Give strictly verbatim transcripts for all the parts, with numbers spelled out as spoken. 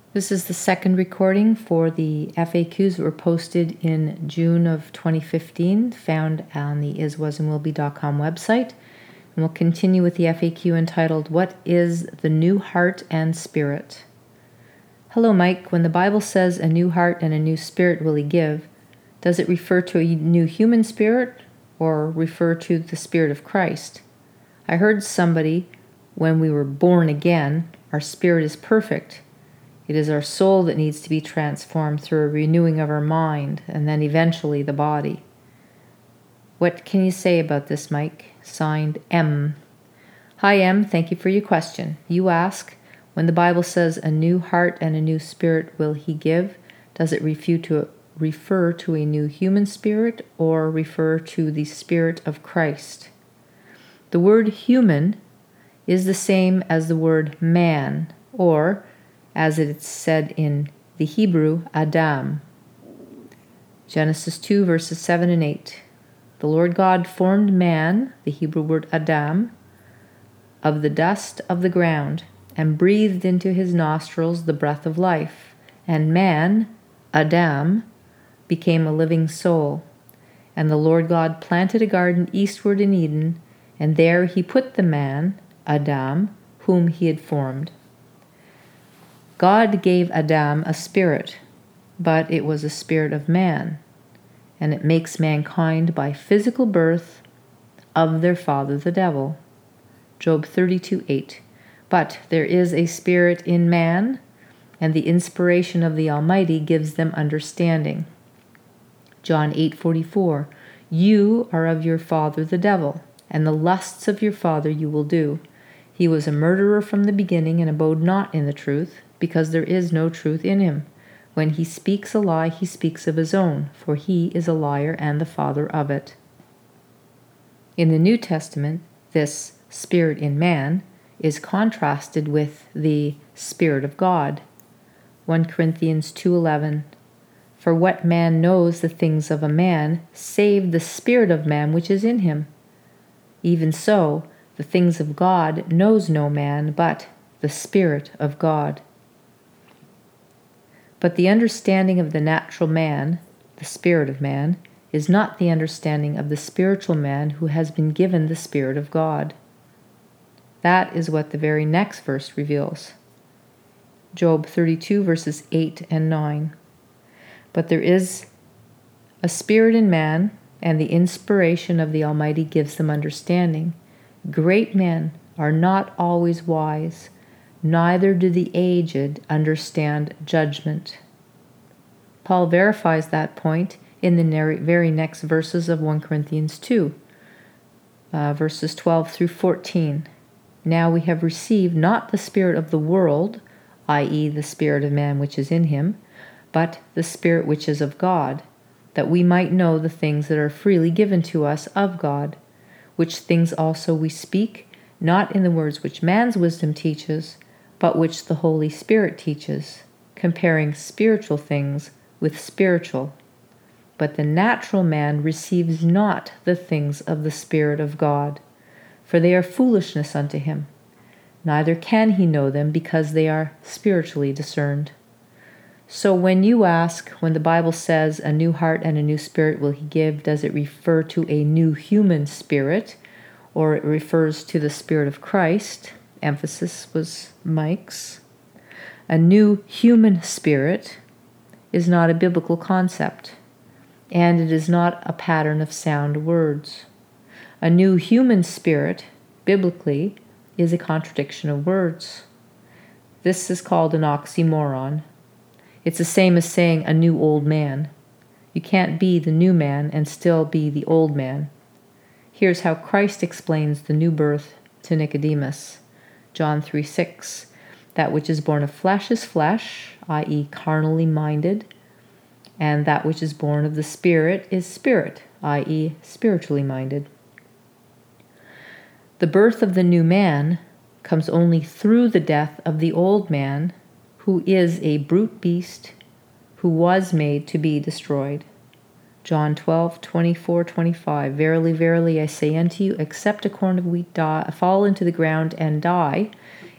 This is the second recording for the F A Qs that were posted in June of twenty fifteen, found on the is was and will be dot com website. And we'll continue with the F A Q entitled, What is the New Heart and Spirit? Hello, Mike. When the Bible says a new heart and a new spirit will he give, does it refer to a new human spirit or refer to the Spirit of Christ? I heard somebody, when we were born again, our spirit is perfect. It is our soul that needs to be transformed through a renewing of our mind, and then eventually the body. What can you say about this, Mike? Signed, M. Hi, M. Thank you for your question. You ask, when the Bible says a new heart and a new spirit will he give, does it refer to, refer to a new human spirit or refer to the Spirit of Christ? The word human is the same as the word man, or as it's said in the Hebrew, Adam. Genesis two, verses seven and eight. The Lord God formed man, the Hebrew word Adam, of the dust of the ground, and breathed into his nostrils the breath of life. And man, Adam, became a living soul. And the Lord God planted a garden eastward in Eden, and there he put the man, Adam, whom he had formed. God gave Adam a spirit, but it was a spirit of man, and it makes mankind by physical birth of their father the devil. Job thirty-two eight. But there is a spirit in man, and the inspiration of the Almighty gives them understanding. John eight forty-four. You are of your father the devil, and the lusts of your father you will do. He was a murderer from the beginning and abode not in the truth, because there is no truth in him. When he speaks a lie, he speaks of his own, for he is a liar and the father of it. In the New Testament, this spirit in man is contrasted with the Spirit of God. First Corinthians two eleven. For what man knows the things of a man, save the spirit of man which is in him? Even so, the things of God knows no man but the Spirit of God. But the understanding of the natural man, the spirit of man, is not the understanding of the spiritual man who has been given the Spirit of God. That is what the very next verse reveals. Job thirty-two, verses eight and nine. But there is a spirit in man, and the inspiration of the Almighty gives them understanding. Great men are not always wise, neither do the aged understand judgment. Paul verifies that point in the very next verses of First Corinthians two, uh, verses twelve through fourteen. Now we have received not the spirit of the world, that is the spirit of man which is in him, but the Spirit which is of God, that we might know the things that are freely given to us of God, which things also we speak, not in the words which man's wisdom teaches, but which the Holy Spirit teaches, comparing spiritual things with spiritual. But the natural man receives not the things of the Spirit of God, for they are foolishness unto him. Neither can he know them, because they are spiritually discerned. So when you ask, when the Bible says a new heart and a new spirit will he give, does it refer to a new human spirit, or it refers to the Spirit of Christ? Emphasis was Mike's. A new human spirit is not a biblical concept, and it is not a pattern of sound words. A new human spirit, biblically, is a contradiction of words. This is called an oxymoron. It's the same as saying a new old man. You can't be the new man and still be the old man. Here's how Christ explains the new birth to Nicodemus. John three six. That which is born of flesh is flesh, that is carnally minded, and that which is born of the Spirit is spirit, that is spiritually minded. The birth of the new man comes only through the death of the old man, who is a brute beast, who was made to be destroyed. John twelve twenty-four twenty-five. Verily, verily, I say unto you, except a corn of wheat die, fall into the ground and die,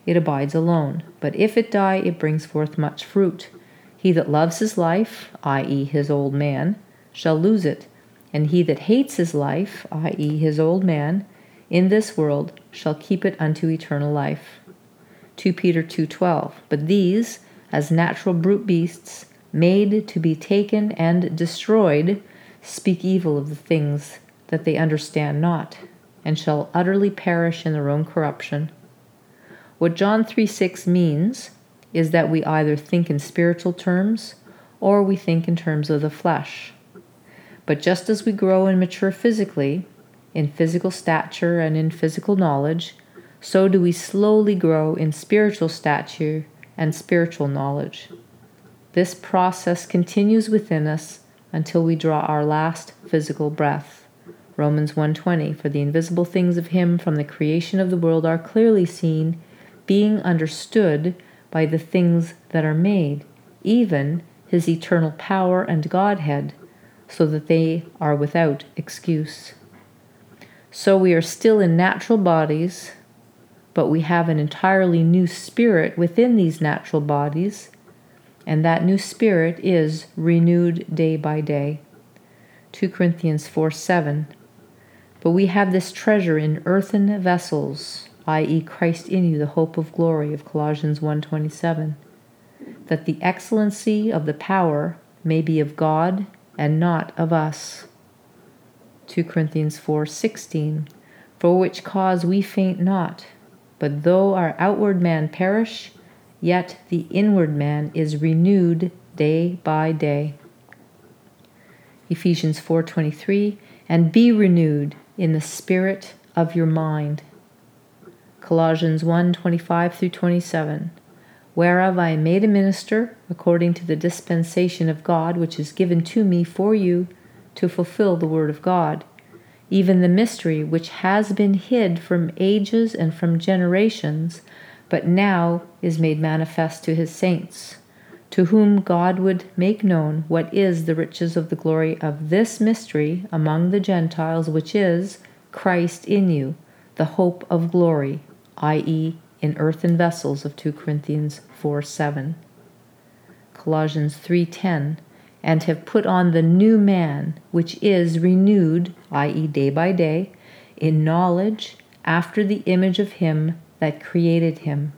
it abides alone. But if it die, it brings forth much fruit. He that loves his life, that is his old man, shall lose it. And he that hates his life, that is his old man, in this world shall keep it unto eternal life. Second Peter two twelve. But these, as natural brute beasts, made to be taken and destroyed, speak evil of the things that they understand not, and shall utterly perish in their own corruption. What John three six means is that we either think in spiritual terms or we think in terms of the flesh. But just as we grow and mature physically, in physical stature and in physical knowledge, so do we slowly grow in spiritual stature and spiritual knowledge. This process continues within us until we draw our last physical breath. Romans one twenty, for the invisible things of him from the creation of the world are clearly seen, being understood by the things that are made, even his eternal power and Godhead, so that they are without excuse. So we are still in natural bodies, but we have an entirely new spirit within these natural bodies, and that new spirit is renewed day by day. Second Corinthians four seven. But we have this treasure in earthen vessels, that is Christ in you, the hope of glory, of Colossians one twenty-seven, that the excellency of the power may be of God and not of us. Second Corinthians four sixteen. For which cause we faint not, but though our outward man perish, yet the inward man is renewed day by day. Ephesians four twenty-three. And be renewed in the spirit of your mind. Colossians one twenty-five through twenty-seven. Whereof I am made a minister, according to the dispensation of God, which is given to me for you, to fulfill the word of God, even the mystery which has been hid from ages and from generations, but now is made manifest to his saints, to whom God would make known what is the riches of the glory of this mystery among the Gentiles, which is Christ in you, the hope of glory, that is, in earthen vessels of Second Corinthians four seven. Colossians three ten. And have put on the new man, which is renewed, that is day by day, in knowledge after the image of him that created him.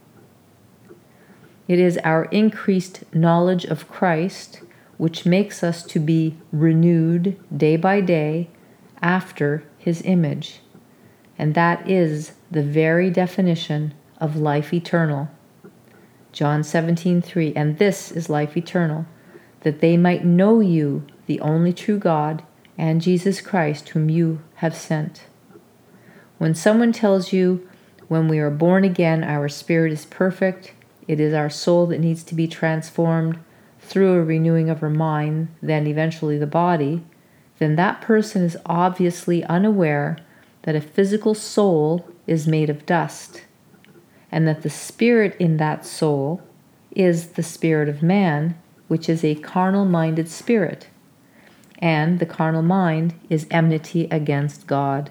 It is our increased knowledge of Christ which makes us to be renewed day by day after his image. And that is the very definition of life eternal. John seventeen three. And this is life eternal, that they might know you, the only true God, and Jesus Christ, whom you have sent. When someone tells you, when we are born again, our spirit is perfect, it is our soul that needs to be transformed through a renewing of our mind, then eventually the body, then that person is obviously unaware that a physical soul is made of dust, and that the spirit in that soul is the spirit of man, which is a carnal-minded spirit, and the carnal mind is enmity against God.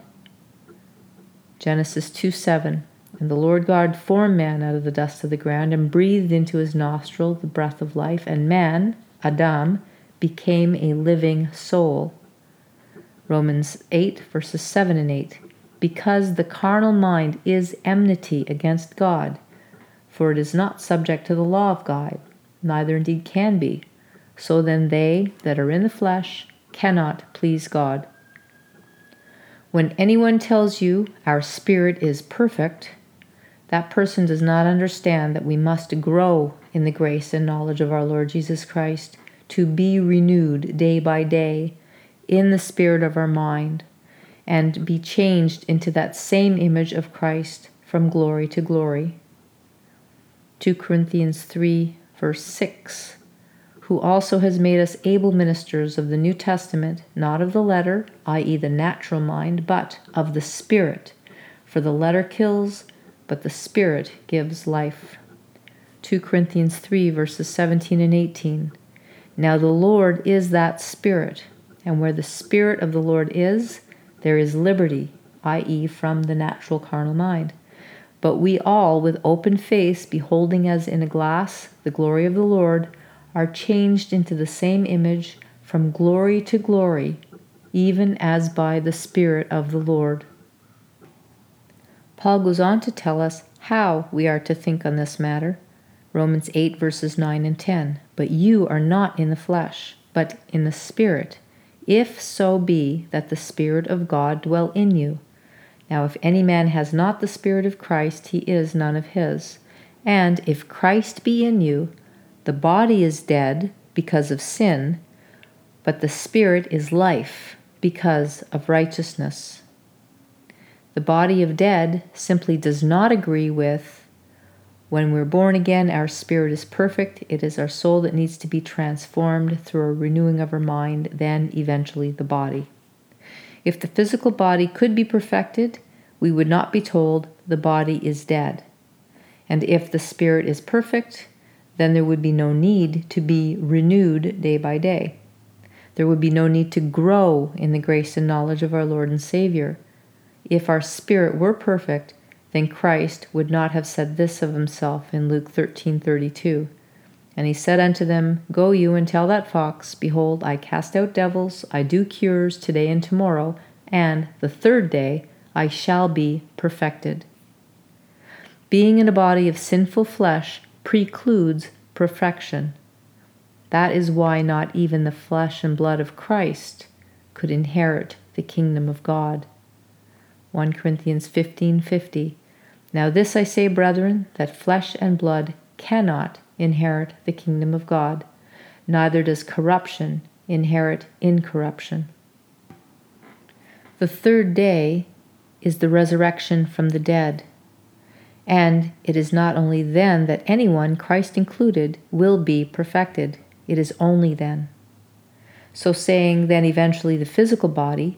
Genesis two seven. And the Lord God formed man out of the dust of the ground and breathed into his nostril the breath of life, and man, Adam, became a living soul. Romans eight, verses seven and eight. Because the carnal mind is enmity against God, for it is not subject to the law of God, neither indeed can be. So then they that are in the flesh cannot please God. When anyone tells you our spirit is perfect, that person does not understand that we must grow in the grace and knowledge of our Lord Jesus Christ, to be renewed day by day in the spirit of our mind, and be changed into that same image of Christ from glory to glory. Second Corinthians three, verse six. Who also has made us able ministers of the New Testament, not of the letter, that is the natural mind, but of the Spirit. For the letter kills, but the Spirit gives life. Second Corinthians three, verses seventeen and eighteen. Now the Lord is that Spirit, and where the Spirit of the Lord is, there is liberty, that is from the natural carnal mind. But we all, with open face, beholding as in a glass the glory of the Lord, are changed into the same image from glory to glory, even as by the Spirit of the Lord. Paul goes on to tell us how we are to think on this matter. Romans eight, verses nine and ten. But you are not in the flesh, but in the Spirit, if so be that the Spirit of God dwell in you. Now if any man has not the Spirit of Christ, he is none of his. And if Christ be in you, the body is dead because of sin, but the Spirit is life because of righteousness. The body of dead simply does not agree with, when we're born again, our spirit is perfect. It is our soul that needs to be transformed through a renewing of our mind, then eventually the body. If the physical body could be perfected, we would not be told the body is dead. And if the spirit is perfect, then there would be no need to be renewed day by day. There would be no need to grow in the grace and knowledge of our Lord and Savior. If our spirit were perfect, then Christ would not have said this of himself in Luke thirteen thirty-two. And he said unto them, Go you and tell that fox, Behold, I cast out devils, I do cures today and tomorrow, and the third day I shall be perfected. Being in a body of sinful flesh precludes perfection. That is why not even the flesh and blood of Christ could inherit the kingdom of God. First Corinthians fifteen fifty. Now this I say, brethren, that flesh and blood cannot inherit the kingdom of God, neither does corruption inherit incorruption. The third day is the resurrection from the dead, and it is not only then that anyone, Christ included, will be perfected. It is only then. So saying then eventually the physical body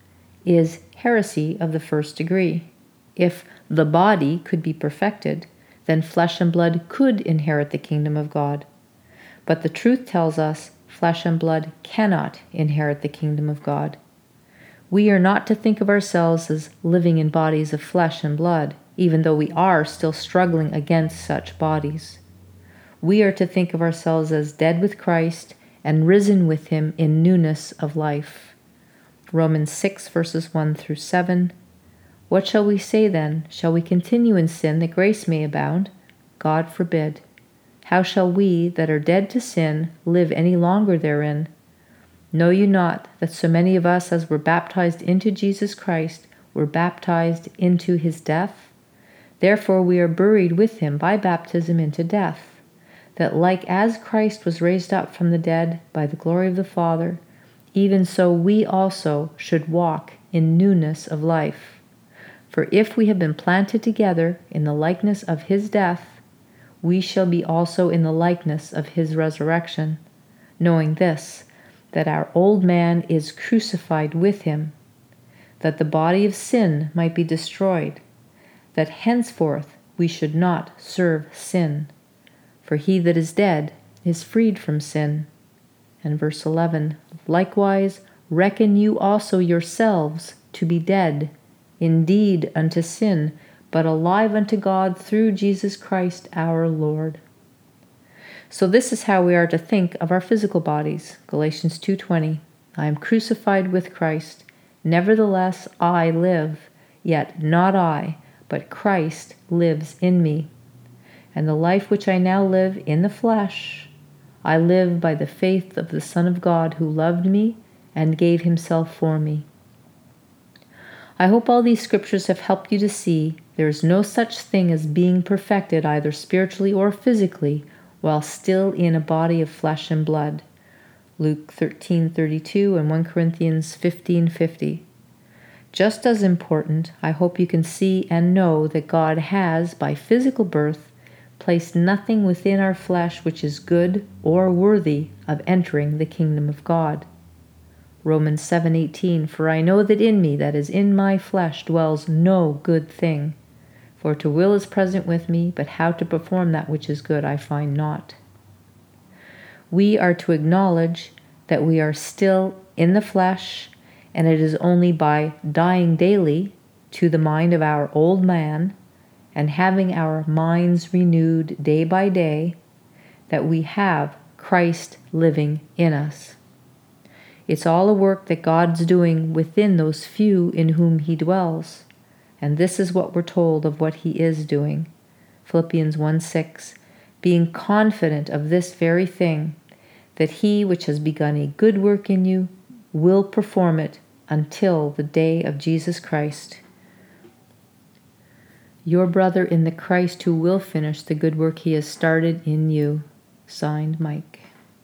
is heresy of the first degree. If the body could be perfected, then flesh and blood could inherit the kingdom of God. But the truth tells us flesh and blood cannot inherit the kingdom of God. We are not to think of ourselves as living in bodies of flesh and blood, even though we are still struggling against such bodies. We are to think of ourselves as dead with Christ and risen with him in newness of life. Romans six, verses one through seven. What shall we say then? Shall we continue in sin that grace may abound? God forbid. How shall we that are dead to sin live any longer therein? Know you not that so many of us as were baptized into Jesus Christ were baptized into his death? Therefore we are buried with him by baptism into death, that like as Christ was raised up from the dead by the glory of the Father, even so we also should walk in newness of life. For if we have been planted together in the likeness of his death, we shall be also in the likeness of his resurrection, knowing this, that our old man is crucified with him, that the body of sin might be destroyed, that henceforth we should not serve sin. For he that is dead is freed from sin. And verse eleven, Likewise reckon you also yourselves to be dead, indeed unto sin, but alive unto God through Jesus Christ our Lord. So this is how we are to think of our physical bodies. Galatians two twenty, I am crucified with Christ, nevertheless I live, yet not I, but Christ lives in me. And the life which I now live in the flesh, I live by the faith of the Son of God who loved me and gave himself for me. I hope all these scriptures have helped you to see there is no such thing as being perfected either spiritually or physically while still in a body of flesh and blood. Luke thirteen thirty-two and First Corinthians fifteen fifty. Just as important, I hope you can see and know that God has, by physical birth, placed nothing within our flesh which is good or worthy of entering the kingdom of God. Romans seven eighteen, For I know that in me, that is in my flesh, dwells no good thing. For to will is present with me, but how to perform that which is good I find not. We are to acknowledge that we are still in the flesh, and it is only by dying daily to the mind of our old man and having our minds renewed day by day, that we have Christ living in us. It's all a work that God's doing within those few in whom he dwells. And this is what we're told of what he is doing. Philippians one six, being confident of this very thing, that he which has begun a good work in you will perform it until the day of Jesus Christ. Your brother in the Christ who will finish the good work he has started in you. Signed, Mike.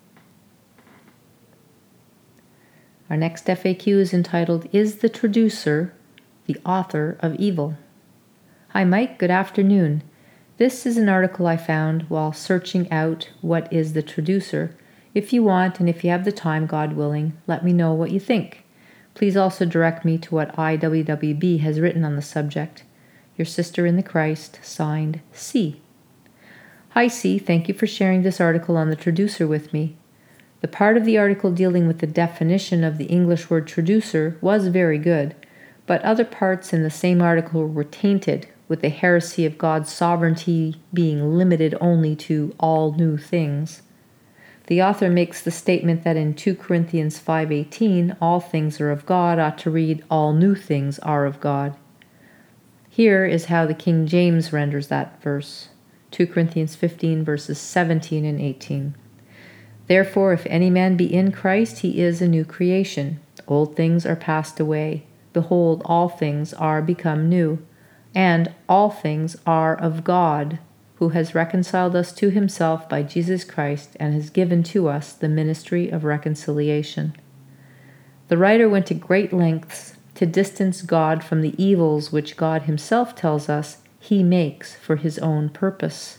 Our next F A Q is entitled, Is the Traducer the Author of Evil? Hi Mike, good afternoon. This is an article I found while searching out what is the traducer. If you want, and if you have the time, God willing, let me know what you think. Please also direct me to what I W W B has written on the subject. Your sister in the Christ, signed, C. Hi C, thank you for sharing this article on the traducer with me. The part of the article dealing with the definition of the English word traducer was very good, but other parts in the same article were tainted with the heresy of God's sovereignty being limited only to all new things. The author makes the statement that in Second Corinthians five eighteen, all things are of God, ought to read, all new things are of God. Here is how the King James renders that verse, Second Corinthians fifteen, verses seventeen and eighteen. Therefore, if any man be in Christ, he is a new creation. Old things are passed away. Behold, all things are become new. And all things are of God, who has reconciled us to himself by Jesus Christ and has given to us the ministry of reconciliation. The writer went to great lengths to distance God from the evils which God himself tells us he makes for his own purpose.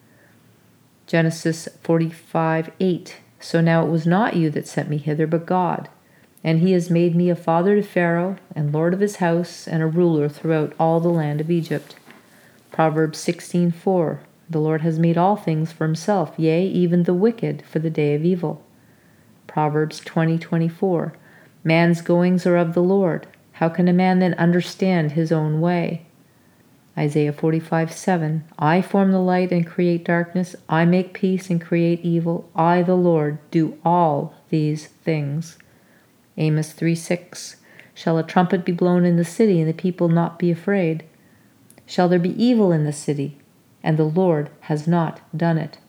Genesis forty-five eight. So now it was not you that sent me hither, but God. And he has made me a father to Pharaoh, and lord of his house, and a ruler throughout all the land of Egypt. Proverbs sixteen four. The Lord has made all things for himself, yea, even the wicked for the day of evil. Proverbs twenty twenty-four. Man's goings are of the Lord. How can a man then understand his own way? Isaiah forty-five seven. I form the light and create darkness. I make peace and create evil. I, the Lord, do all these things. Amos three six. Shall a trumpet be blown in the city, and the people not be afraid? Shall there be evil in the city, and the Lord has not done it?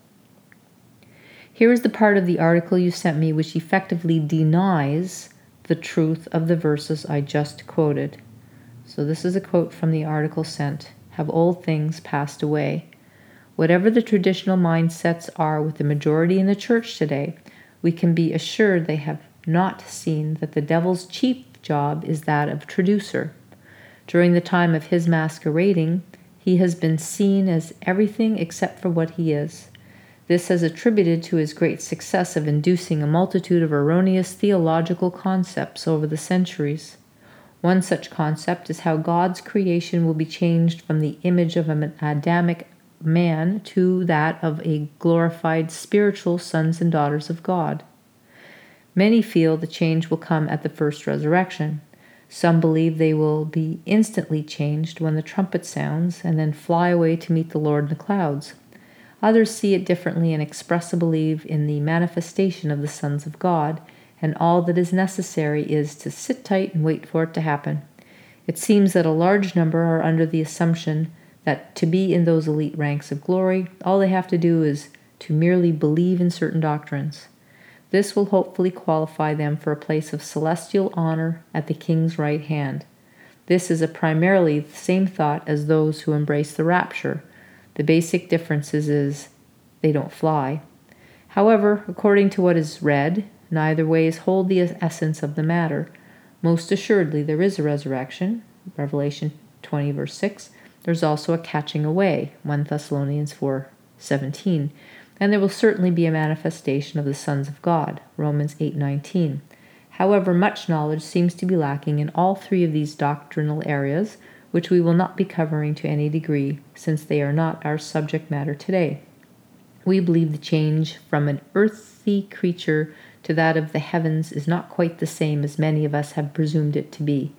Here is the part of the article you sent me which effectively denies the truth of the verses I just quoted. So this is a quote from the article sent. Have old things passed away? Whatever the traditional mindsets are with the majority in the church today, we can be assured they have not seen that the devil's chief job is that of traducer. During the time of his masquerading, he has been seen as everything except for what he is. This has attributed to his great success of inducing a multitude of erroneous theological concepts over the centuries. One such concept is how God's creation will be changed from the image of an Adamic man to that of a glorified spiritual sons and daughters of God. Many feel the change will come at the first resurrection. Some believe they will be instantly changed when the trumpet sounds and then fly away to meet the Lord in the clouds. Others see it differently and express a belief in the manifestation of the sons of God, and all that is necessary is to sit tight and wait for it to happen. It seems that a large number are under the assumption that to be in those elite ranks of glory, all they have to do is to merely believe in certain doctrines. This will hopefully qualify them for a place of celestial honor at the King's right hand. This is a primarily the same thought as those who embrace the rapture. The basic difference is they don't fly. However, according to what is read, neither ways hold the essence of the matter. Most assuredly there is a resurrection, Revelation twenty verse six. There's also a catching away, First Thessalonians four seventeen. And there will certainly be a manifestation of the sons of God, Romans eight nineteen. However, much knowledge seems to be lacking in all three of these doctrinal areas, which we will not be covering to any degree, since they are not our subject matter today. We believe the change from an earthly creature to that of the heavens is not quite the same as many of us have presumed it to be.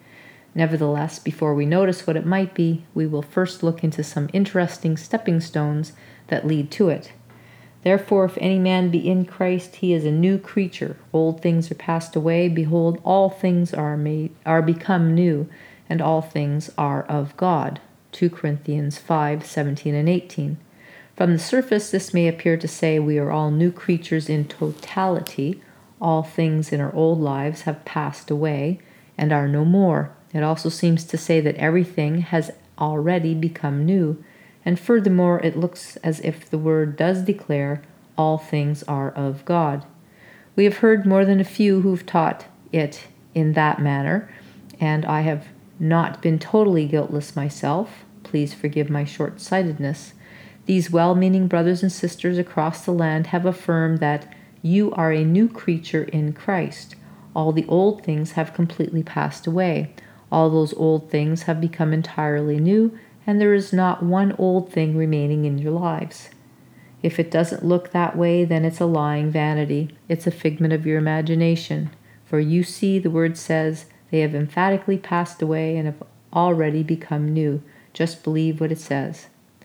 Nevertheless, before we notice what it might be, we will first look into some interesting stepping stones that lead to it. Therefore, if any man be in Christ, he is a new creature. Old things are passed away. Behold, all things are made are become new, and all things are of God. Second Corinthians five, seventeen and eighteen. From the surface, this may appear to say we are all new creatures in totality. All things in our old lives have passed away and are no more. It also seems to say that everything has already become new. And furthermore, it looks as if the word does declare all things are of God. We have heard more than a few who've taught it in that manner, and I have not been totally guiltless myself. Please forgive my short-sightedness. These well-meaning brothers and sisters across the land have affirmed that you are a new creature in Christ. All the old things have completely passed away. All those old things have become entirely new, and there is not one old thing remaining in your lives. If it doesn't look that way, then it's a lying vanity. It's a figment of your imagination. For you see, the word says, they have emphatically passed away and have already become new. Just believe what it says.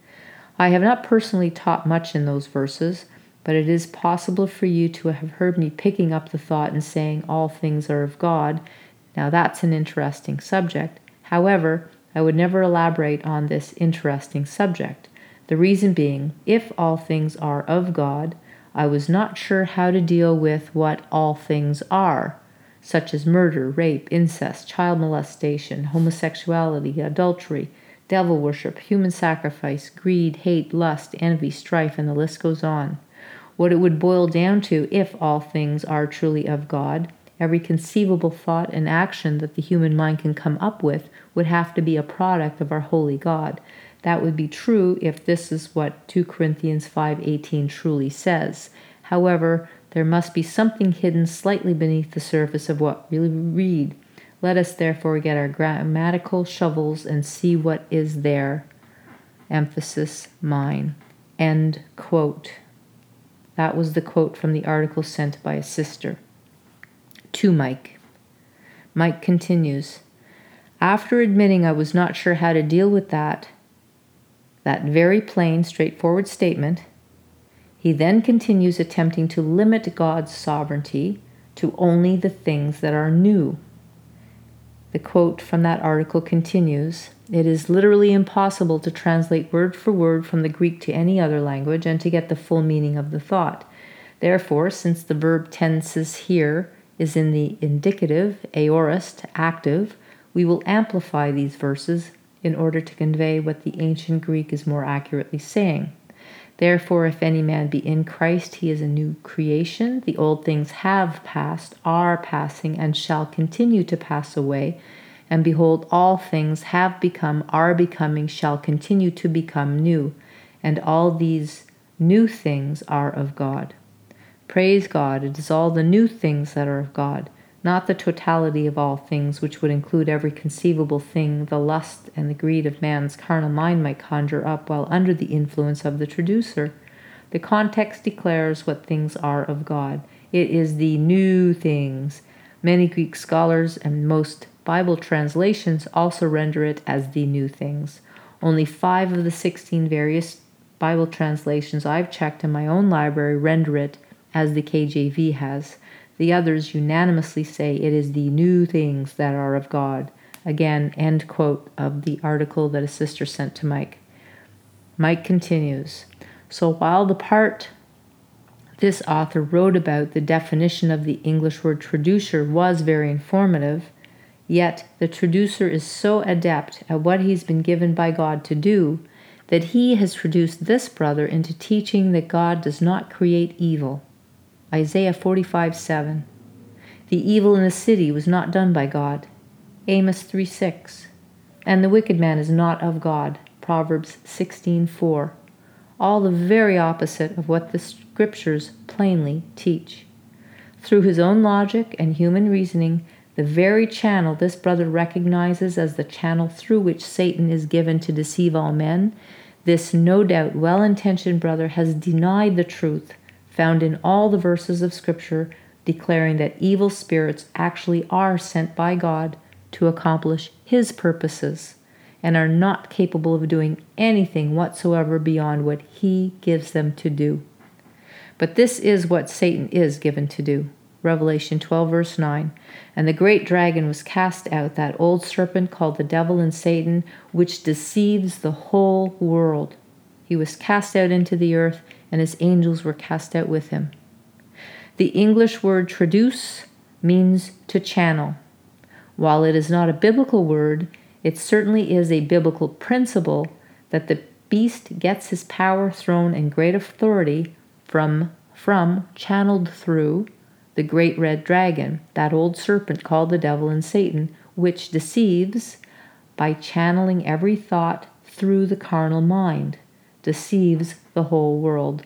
I have not personally taught much in those verses, but it is possible for you to have heard me picking up the thought and saying all things are of God. Now that's an interesting subject. However, I would never elaborate on this interesting subject. The reason being, if all things are of God, I was not sure how to deal with what all things are, such as murder, rape, incest, child molestation, homosexuality, adultery, devil worship, human sacrifice, greed, hate, lust, envy, strife, and the list goes on. What it would boil down to, if all things are truly of God, every conceivable thought and action that the human mind can come up with would have to be a product of our holy God. That would be true if this is what Second Corinthians five eighteen truly says. However, there must be something hidden slightly beneath the surface of what we read. Let us therefore get our grammatical shovels and see what is there. Emphasis mine. End quote. That was the quote from the article sent by a sister to Mike. Mike continues, after admitting I was not sure how to deal with that, that very plain, straightforward statement, he then continues attempting to limit God's sovereignty to only the things that are new. The quote from that article continues, it is literally impossible to translate word for word from the Greek to any other language and to get the full meaning of the thought. Therefore, since the verb tenses here is in the indicative, aorist, active, we will amplify these verses in order to convey what the ancient Greek is more accurately saying. Therefore, if any man be in Christ, he is a new creation. The old things have passed, are passing, and shall continue to pass away. And behold, all things have become, are becoming, shall continue to become new. And all these new things are of God. Praise God, it is all the new things that are of God, not the totality of all things, which would include every conceivable thing the lust and the greed of man's carnal mind might conjure up while under the influence of the traducer. The context declares what things are of God. It is the new things. Many Greek scholars and most Bible translations also render it as the new things. Only five of the sixteen various Bible translations I've checked in my own library render it as the K J V has. The others unanimously say it is the new things that are of God. Again, end quote of the article that a sister sent to Mike. Mike continues, so while the part this author wrote about the definition of the English word traducer was very informative, yet the traducer is so adept at what he's been given by God to do that he has traduced this brother into teaching that God does not create evil. Isaiah forty-five seven. The evil in the city was not done by God. Amos three six. And the wicked man is not of God. Proverbs sixteen four. All the very opposite of what the scriptures plainly teach. Through his own logic and human reasoning, the very channel this brother recognizes as the channel through which Satan is given to deceive all men, this no doubt well-intentioned brother has denied the truth found in all the verses of Scripture declaring that evil spirits actually are sent by God to accomplish his purposes and are not capable of doing anything whatsoever beyond what he gives them to do. But this is what Satan is given to do. Revelation twelve, verse nine. And the great dragon was cast out, that old serpent called the devil and Satan, which deceives the whole world. He was cast out into the earth, and his angels were cast out with him. The English word traduce means to channel. While it is not a biblical word, it certainly is a biblical principle that the beast gets his power, throne, and great authority from, from channeled through the great red dragon, that old serpent called the devil and Satan, which deceives by channeling every thought through the carnal mind, deceives the whole world.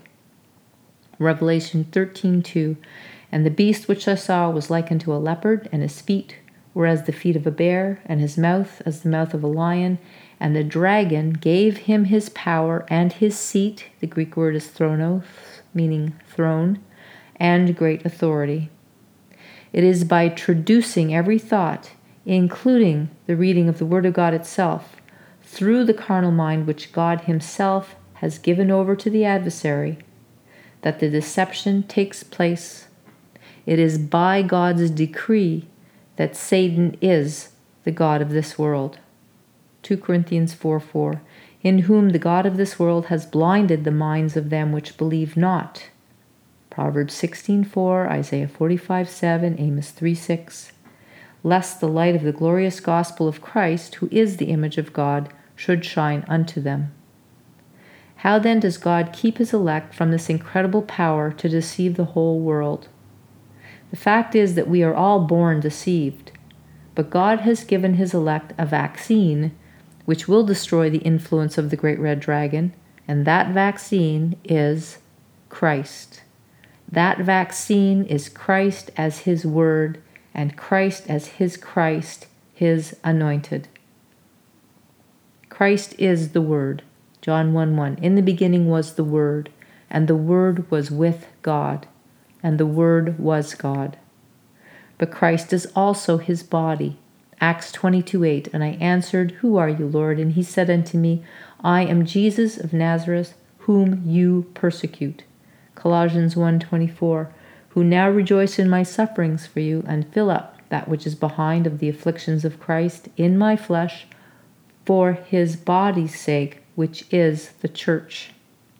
Revelation thirteen two. And the beast which I saw was like unto a leopard, and his feet were as the feet of a bear, and his mouth as the mouth of a lion. And the dragon gave him his power and his seat, the Greek word is thronos, meaning throne, and great authority. It is by traducing every thought, including the reading of the Word of God itself, through the carnal mind which God himself has given over to the adversary, that the deception takes place. It is by God's decree that Satan is the god of this world. Second Corinthians four four. In whom the god of this world has blinded the minds of them which believe not. Proverbs sixteen four, Isaiah forty-five seven, Amos three six. Lest the light of the glorious gospel of Christ, who is the image of God, should shine unto them. How then does God keep his elect from this incredible power to deceive the whole world? The fact is that we are all born deceived, but God has given his elect a vaccine which will destroy the influence of the great red dragon, and that vaccine is Christ. That vaccine is Christ as his word, and Christ as his Christ, his anointed. Christ is the Word. John one one. In the beginning was the Word, and the Word was with God, and the Word was God. But Christ is also his body. Acts twenty-two eight. And I answered, Who are you, Lord? And he said unto me, I am Jesus of Nazareth, whom you persecute. Colossians one twenty-four. Who now rejoice in my sufferings for you, and fill up that which is behind of the afflictions of Christ in my flesh, for his body's sake, which is the church.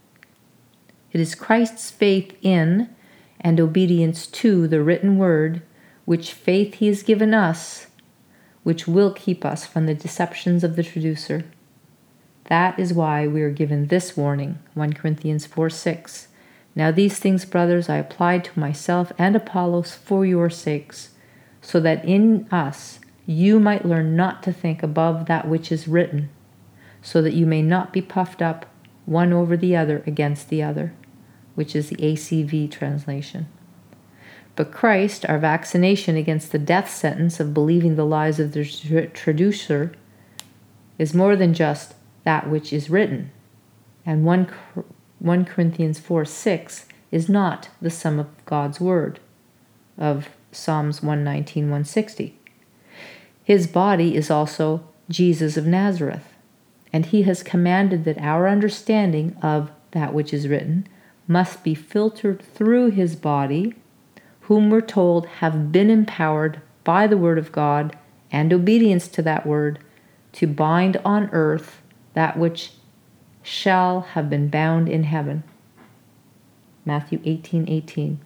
It is Christ's faith in and obedience to the written word, which faith he has given us, which will keep us from the deceptions of the traducer. That is why we are given this warning, First Corinthians four six. Now these things, brothers, I applied to myself and Apollos for your sakes, so that in us you might learn not to think above that which is written, so that you may not be puffed up one over the other against the other, which is the A C V translation. But Christ, our vaccination against the death sentence of believing the lies of the traducer, is more than just that which is written. And First Corinthians four six is not the sum of God's word, of Psalms one nineteen, one sixty. His body is also Jesus of Nazareth, and he has commanded that our understanding of that which is written must be filtered through his body, whom we're told have been empowered by the word of God and obedience to that word to bind on earth that which shall have been bound in heaven. Matthew eighteen eighteen.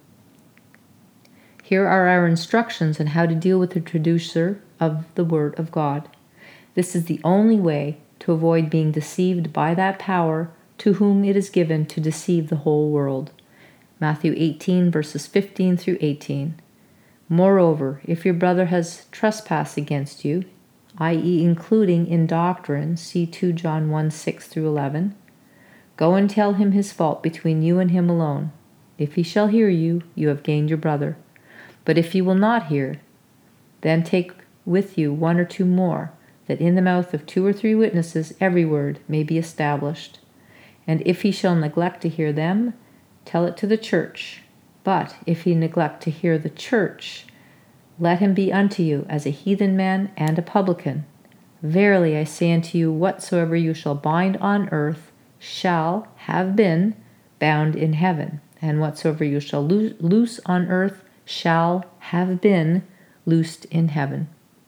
Here are our instructions on how to deal with the traducer of the word of God. This is the only way to avoid being deceived by that power to whom it is given to deceive the whole world. Matthew eighteen, verses fifteen through eighteen. Moreover, if your brother has trespassed against you, that is including in doctrine, see Second John one, six through eleven, go and tell him his fault between you and him alone. If he shall hear you, you have gained your brother. But if he will not hear, then take with you one or two more, that in the mouth of two or three witnesses every word may be established. And if he shall neglect to hear them, tell it to the church. But if he neglect to hear the church, let him be unto you as a heathen man and a publican. Verily I say unto you, whatsoever you shall bind on earth shall have been bound in heaven, and whatsoever you shall loose on earth shall have been loosed in heaven.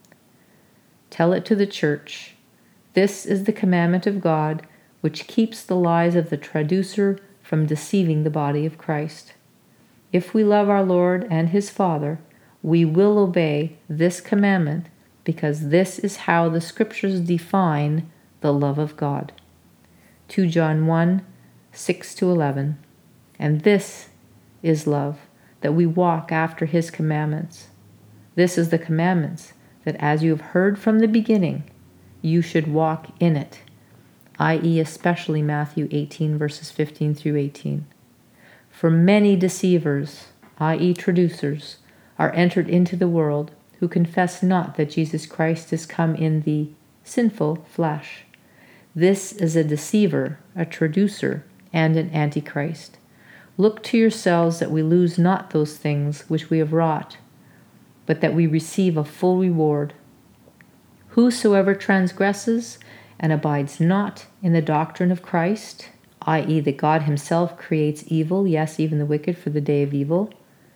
Tell it to the church. This is the commandment of God, which keeps the lies of the traducer from deceiving the body of Christ. If we love our Lord and his Father, we will obey this commandment, because this is how the Scriptures define the love of God. Second John one, six to eleven. And this is love, that we walk after his commandments. This is the commandments, that as you have heard from the beginning, you should walk in it, that is especially Matthew eighteen, verses fifteen through eighteen. For many deceivers, that is traducers, are entered into the world, who confess not that Jesus Christ is come in the sinful flesh. This is a deceiver, a traducer, and an antichrist. Look to yourselves that we lose not those things which we have wrought, but that we receive a full reward. Whosoever transgresses and abides not in the doctrine of Christ, that is that God himself creates evil, yes, even the wicked for the day of evil.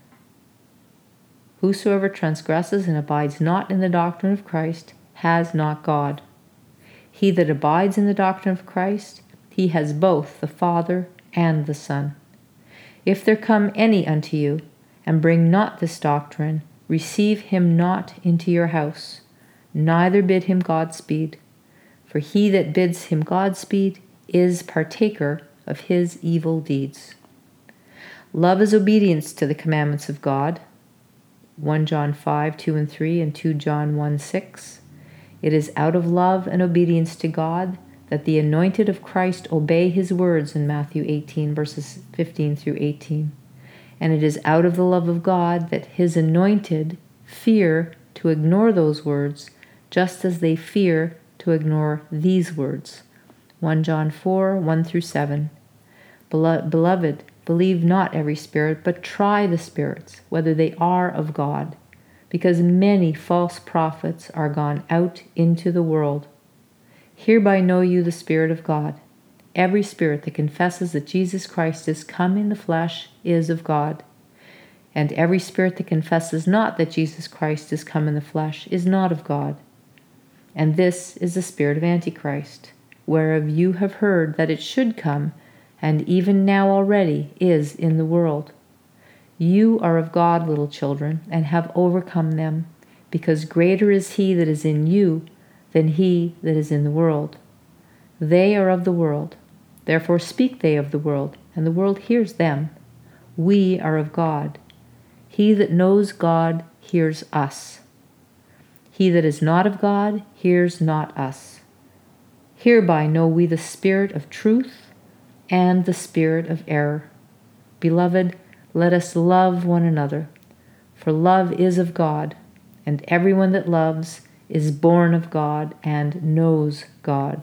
Whosoever transgresses and abides not in the doctrine of Christ has not God. He that abides in the doctrine of Christ, he has both the Father and the Son. If there come any unto you, and bring not this doctrine, receive him not into your house, neither bid him Godspeed. For he that bids him Godspeed is partaker of his evil deeds. Love is obedience to the commandments of God. First John five, two and three, and Second John one, six. It is out of love and obedience to God that the anointed of Christ obey his words in Matthew eighteen, verses fifteen through eighteen. And it is out of the love of God that his anointed fear to ignore those words, just as they fear to ignore these words. First John four, one through seven. Beloved, believe not every spirit, but try the spirits, whether they are of God, because many false prophets are gone out into the world. Hereby know you the Spirit of God. Every spirit that confesses that Jesus Christ is come in the flesh is of God. And every spirit that confesses not that Jesus Christ is come in the flesh is not of God. And this is the spirit of Antichrist, whereof you have heard that it should come, and even now already is in the world. You are of God, little children, and have overcome them, because greater is he that is in you than he that is in the world. They are of the world, therefore speak they of the world, and the world hears them. We are of God. He that knows God hears us. He that is not of God hears not us. Hereby know we the spirit of truth and the spirit of error. Beloved, let us love one another, for love is of God, and everyone that loves is born of God and knows God.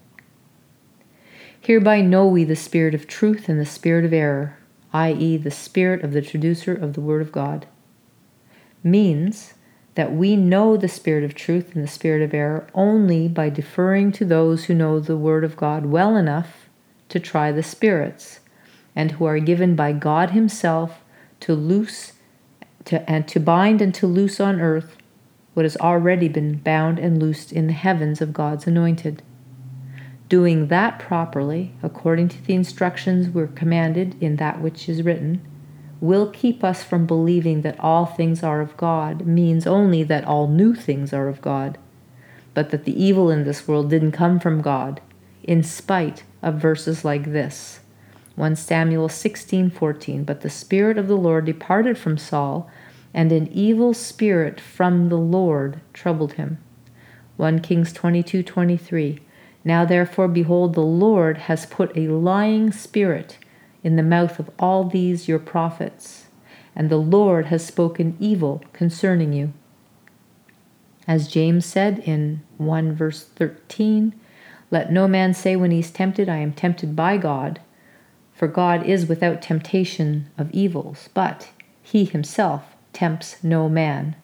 Hereby know we the spirit of truth and the spirit of error, that is the spirit of the traducer of the word of God. Means that we know the spirit of truth and the spirit of error only by deferring to those who know the word of God well enough to try the spirits, and who are given by God himself to loose to, and to bind and to loose on earth what has already been bound and loosed in the heavens of God's anointed. Doing that properly, according to the instructions we're commanded in that which is written, will keep us from believing that all things are of God means only that all new things are of God, but that the evil in this world didn't come from God, in spite of verses like this. First Samuel sixteen, fourteen. But the Spirit of the Lord departed from Saul, and an evil spirit from the Lord troubled him. First Kings twenty-two, twenty-three. Now therefore, behold, the Lord has put a lying spirit in the mouth of all these your prophets, and the Lord has spoken evil concerning you. As James said in one verse thirteen, let no man say when he is tempted, I am tempted by God, for God is without temptation of evils, but he himself tempts no man.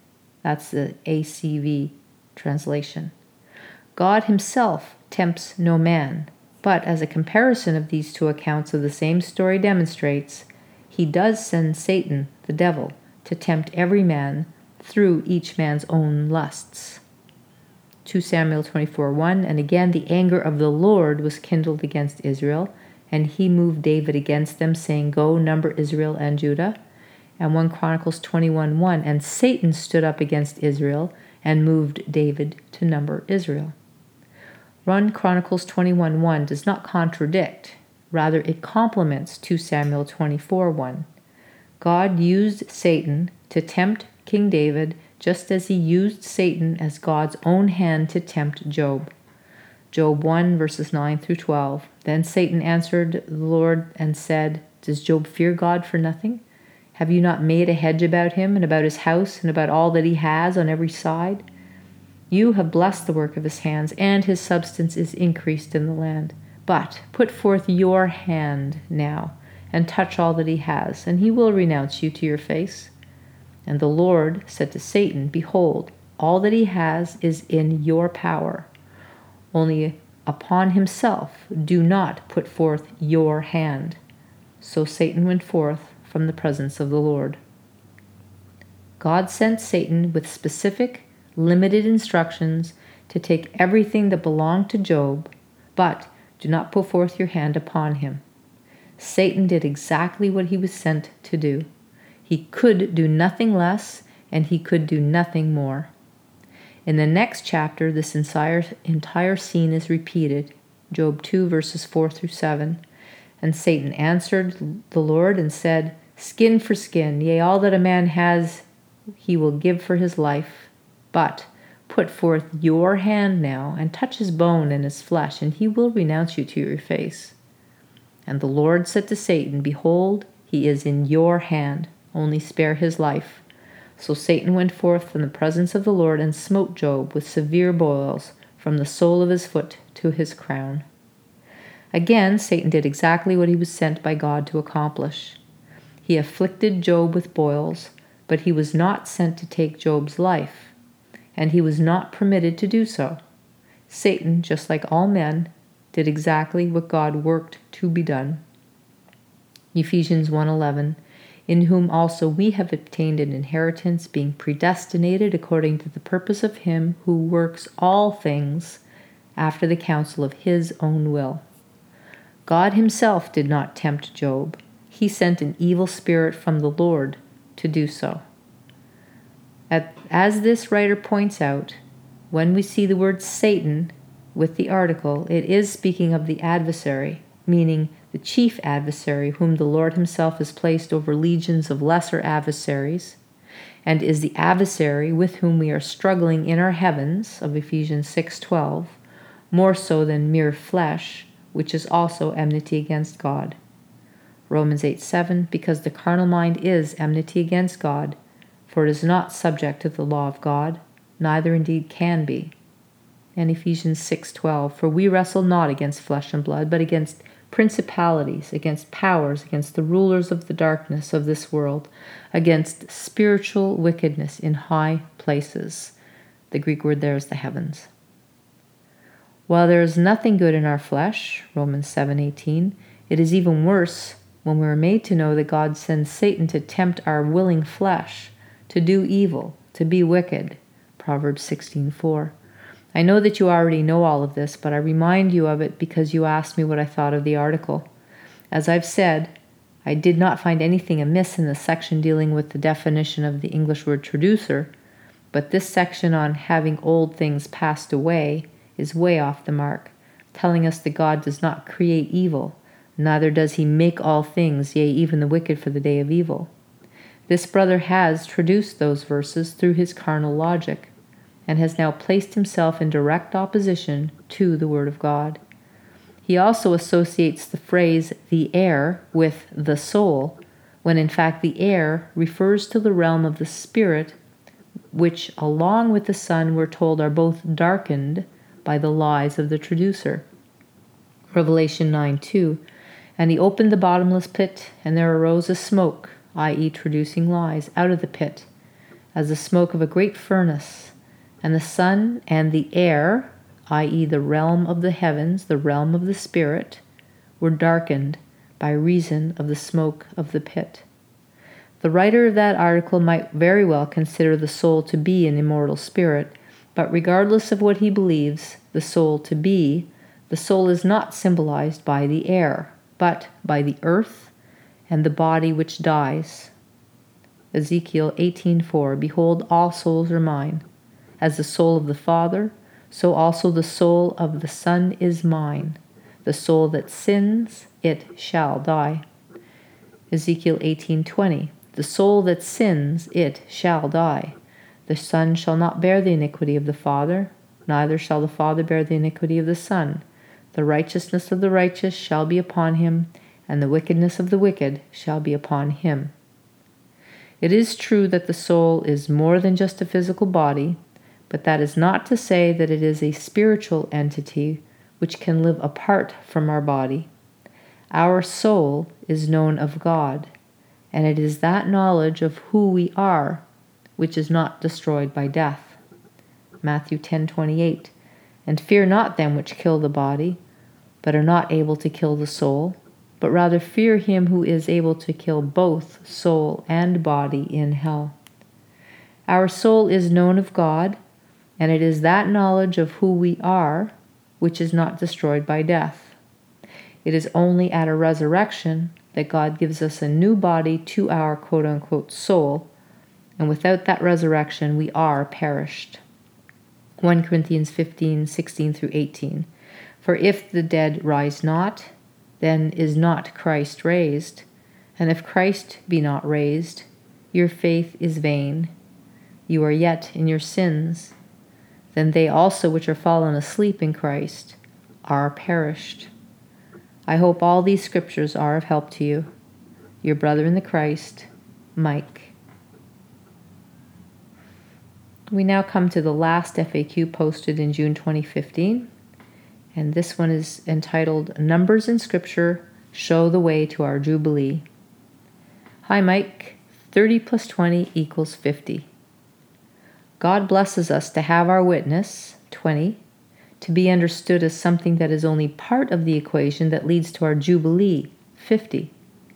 That's the A C V translation. God himself tempts no man, but as a comparison of these two accounts of the same story demonstrates, he does send Satan, the devil, to tempt every man through each man's own lusts. Second Samuel twenty-four one, and again the anger of the Lord was kindled against Israel, and he moved David against them, saying, Go, number Israel and Judah. And First Chronicles twenty-one one, and Satan stood up against Israel and moved David to number Israel. First Chronicles twenty-one one does not contradict, rather it complements Second Samuel twenty-four one. God used Satan to tempt King David just as he used Satan as God's own hand to tempt Job. Job one, verses nine through twelve. Then Satan answered the Lord and said, Does Job fear God for nothing? Have you not made a hedge about him and about his house and about all that he has on every side? You have blessed the work of his hands, and his substance is increased in the land. But put forth your hand now, and touch all that he has, and he will renounce you to your face. And the Lord said to Satan, Behold, all that he has is in your power. Only upon himself do not put forth your hand. So Satan went forth from the presence of the Lord. God sent Satan with specific, limited instructions to take everything that belonged to Job, but do not put forth your hand upon him. Satan did exactly what he was sent to do. He could do nothing less, and he could do nothing more. In the next chapter, this entire, entire scene is repeated, Job two, verses four through seven. And Satan answered the Lord and said, Skin for skin, yea, all that a man has he will give for his life. But put forth your hand now, and touch his bone and his flesh, and he will renounce you to your face. And the Lord said to Satan, Behold, he is in your hand, only spare his life. So Satan went forth from the presence of the Lord and smote Job with severe boils from the sole of his foot to his crown. Again, Satan did exactly what he was sent by God to accomplish. He afflicted Job with boils, but he was not sent to take Job's life, and he was not permitted to do so. Satan, just like all men, did exactly what God worked to be done. Ephesians one eleven, in whom also we have obtained an inheritance, being predestinated according to the purpose of him who works all things after the counsel of his own will. God himself did not tempt Job. He sent an evil spirit from the Lord to do so. At, as this writer points out, when we see the word Satan with the article, it is speaking of the adversary, meaning the chief adversary whom the Lord himself has placed over legions of lesser adversaries, and is the adversary with whom we are struggling in our heavens, of Ephesians six twelve, more so than mere flesh, which is also enmity against God. Romans eight seven, because the carnal mind is enmity against God, for it is not subject to the law of God, neither indeed can be. And Ephesians six twelve, for we wrestle not against flesh and blood, but against principalities, against powers, against the rulers of the darkness of this world, against spiritual wickedness in high places. The Greek word there is the heavens. While there is nothing good in our flesh, Romans seven eighteen, it is even worse when we are made to know that God sends Satan to tempt our willing flesh, to do evil, to be wicked, Proverbs sixteen four. I know that you already know all of this, but I remind you of it because you asked me what I thought of the article. As I've said, I did not find anything amiss in the section dealing with the definition of the English word traducer, but this section on having old things passed away is way off the mark, telling us that God does not create evil, neither does he make all things, yea, even the wicked for the day of evil. This brother has traduced those verses through his carnal logic, and has now placed himself in direct opposition to the Word of God. He also associates the phrase the air with the soul, when in fact the air refers to the realm of the spirit, which along with the sun we're told are both darkened by the lies of the traducer. Revelation nine two, and he opened the bottomless pit, and there arose a smoke, that is traducing lies, out of the pit. as the smoke of a great furnace, and the sun and the air, that is the realm of the heavens, the realm of the spirit, were darkened by reason of the smoke of the pit. The writer of that article might very well consider the soul to be an immortal spirit, but regardless of what he believes the soul to be, the soul is not symbolized by the air, but by the earth and the body which dies. Ezekiel eighteen four, Behold, all souls are mine. As the soul of the Father, so also the soul of the Son is mine. The soul that sins, it shall die. Ezekiel eighteen twenty, The soul that sins, it shall die. The Son shall not bear the iniquity of the Father, neither shall the Father bear the iniquity of the Son. The righteousness of the righteous shall be upon him, and the wickedness of the wicked shall be upon him. It is true that the soul is more than just a physical body, but that is not to say that it is a spiritual entity which can live apart from our body. Our soul is known of God, and it is that knowledge of who we are which is not destroyed by death. Matthew ten twenty-eight, And fear not them which kill the body, but are not able to kill the soul, but rather fear him who is able to kill both soul and body in hell. Our soul is known of God, and it is that knowledge of who we are which is not destroyed by death. It is only at a resurrection that God gives us a new body to our quote-unquote soul, and without that resurrection we are perished. First Corinthians fifteen sixteen through eighteen. For if the dead rise not, then is not Christ raised. And if Christ be not raised, your faith is vain. You are yet in your sins. Then they also which are fallen asleep in Christ are perished. I hope all these scriptures are of help to you. Your brother in the Christ, Mike. We now come to the last F A Q posted in June twenty fifteen. And this one is entitled, Numbers in Scripture Show the Way to Our Jubilee. Hi Mike, thirty plus twenty equals fifty. God blesses us to have our witness, twenty, to be understood as something that is only part of the equation that leads to our Jubilee, fifty.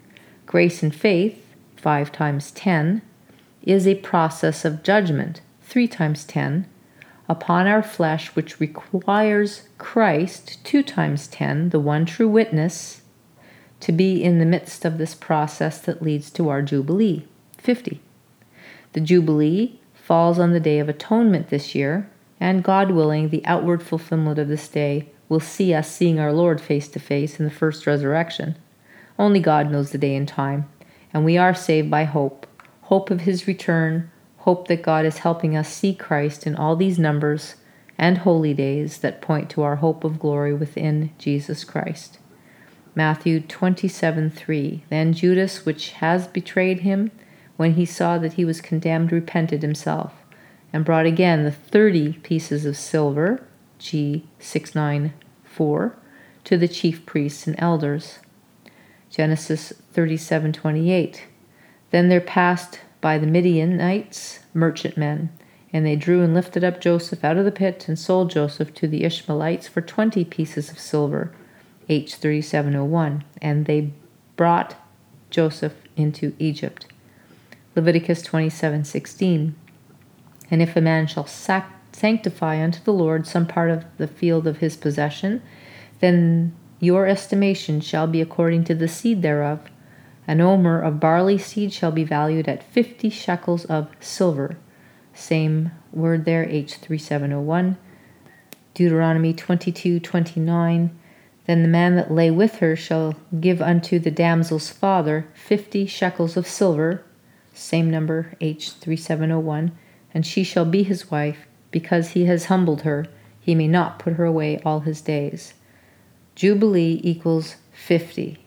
Grace and faith, five times ten, is a process of judgment, three times ten, upon our flesh, which requires Christ, two times ten, the one true witness, to be in the midst of this process that leads to our Jubilee, fifty. The Jubilee falls on the Day of Atonement this year, and God willing, the outward fulfillment of this day will see us seeing our Lord face to face in the first resurrection. Only God knows the day and time, and we are saved by hope, hope of his return, hope that God is helping us see Christ in all these numbers and holy days that point to our hope of glory within Jesus Christ. Matthew twenty-seven three. Then Judas, which has betrayed him, when he saw that he was condemned, repented himself, and brought again the thirty pieces of silver, G six nine four, to the chief priests and elders. Genesis thirty-seven twenty-eight. Then there passed by the Midianites merchantmen, and they drew and lifted up Joseph out of the pit and sold Joseph to the Ishmaelites for twenty pieces of silver, H thirty-seven oh one, and they brought Joseph into Egypt. Leviticus twenty-seven sixteen. And if a man shall sac- sanctify unto the Lord some part of the field of his possession, then your estimation shall be according to the seed thereof. An omer of barley seed shall be valued at fifty shekels of silver. Same word there, H thirty-seven oh one. Deuteronomy twenty-two twenty-nine. Then the man that lay with her shall give unto the damsel's father fifty shekels of silver. Same number, H thirty-seven oh one. And she shall be his wife, because he has humbled her. He may not put her away all his days. Jubilee equals fifty.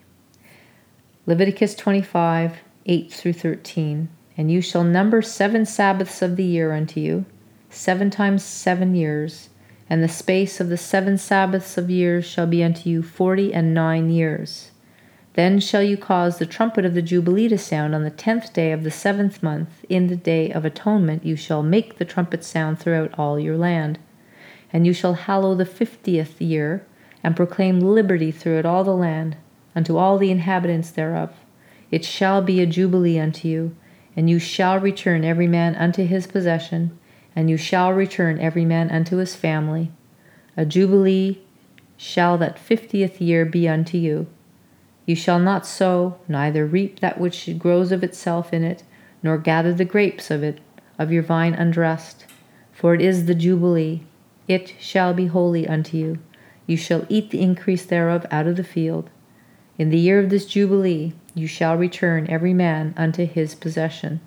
Leviticus twenty-five, eight through thirteen. And you shall number seven Sabbaths of the year unto you, seven times seven years, and the space of the seven Sabbaths of years shall be unto you forty and nine years. Then shall you cause the trumpet of the Jubilee to sound on the tenth day of the seventh month. In the day of atonement you shall make the trumpet sound throughout all your land. And you shall hallow the fiftieth year, and proclaim liberty throughout all the land, unto all the inhabitants thereof. It shall be a jubilee unto you, and you shall return every man unto his possession, and you shall return every man unto his family. A jubilee shall that fiftieth year be unto you. You shall not sow, neither reap that which grows of itself in it, nor gather the grapes of it, of your vine undressed. For it is the jubilee. It shall be holy unto you. You shall eat the increase thereof out of the field. In the year of this jubilee you shall return every man unto his possession.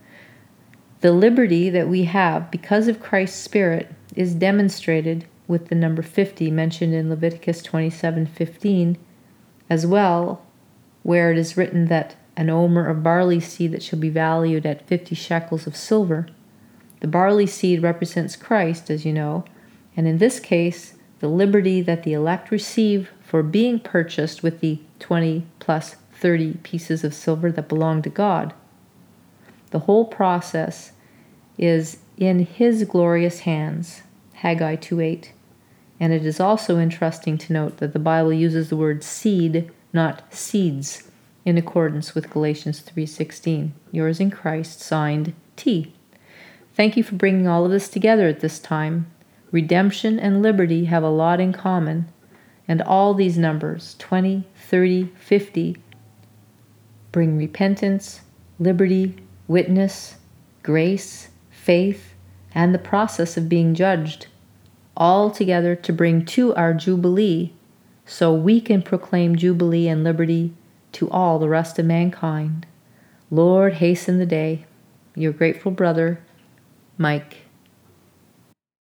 The liberty that we have because of Christ's Spirit is demonstrated with the number fifty mentioned in Leviticus twenty-seven fifteen, as well, where it is written that an omer of barley seed that shall be valued at fifty shekels of silver. The barley seed represents Christ, as you know, and in this case, the liberty that the elect receive for being purchased with the twenty plus thirty pieces of silver that belong to God. The whole process is in His glorious hands, Haggai two eight. And it is also interesting to note that the Bible uses the word seed, not seeds, in accordance with Galatians three sixteen. Yours in Christ, signed T. Thank you for bringing all of this together at this time. Redemption and liberty have a lot in common, and all these numbers, twenty, thirty, fifty, bring repentance, liberty, witness, grace, faith, and the process of being judged, all together to bring to our Jubilee, so we can proclaim Jubilee and liberty to all the rest of mankind. Lord, hasten the day. Your grateful brother, Mike.